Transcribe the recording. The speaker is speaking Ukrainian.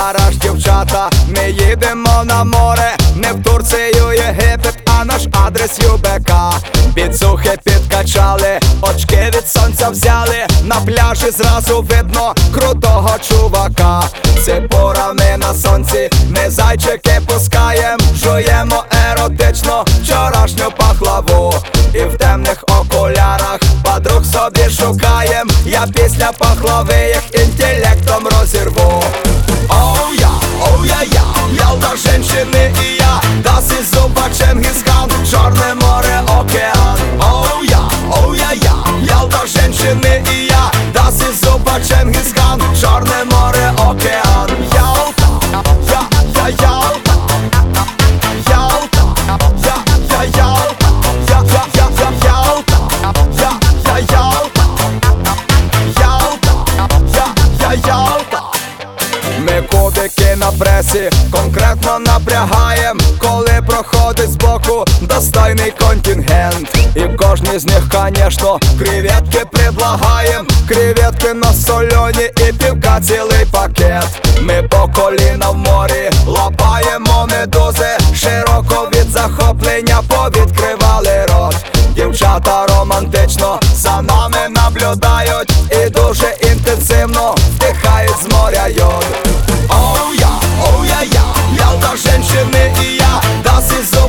гараж, дівчата, ми їдемо на море, не в Турцію, Єгипет, а наш адрес ЮБК. Підсухи підкачали, очки від сонця взяли, на пляжі зразу видно крутого чувака. Ципурами на сонці, ми зайчики пускаєм, жуємо еротично вчорашню пахлаву. І в темних окулярах подруг собі шукаєм, я після пахлави їх інтелектом розірву. Оу я, Ялта, женщини і я, das ist super Чингисхан, Чорне море, океан. Оу я, Ялта, женщини і я, das ist super Чингисхан, Чорне море, океан. Ялта, я Ялта, Ялта, я Ялта, Ялта, Ялта, Ялта. Ми кубики на пресі конкретно напрягаєм, коли проходить збоку достойний контингент. І кожній з них, конечно, креветки предлагаєм, креветки на солені і півка цілий пакет. Ми по коліна в морі лапаємо медузи, широко від захоплення повідкривали рот. Дівчата романтично за нами наблюдають і дуже інтенсивно вдихають з моря йод. Оу я, Ялта, женщини і я, das ist so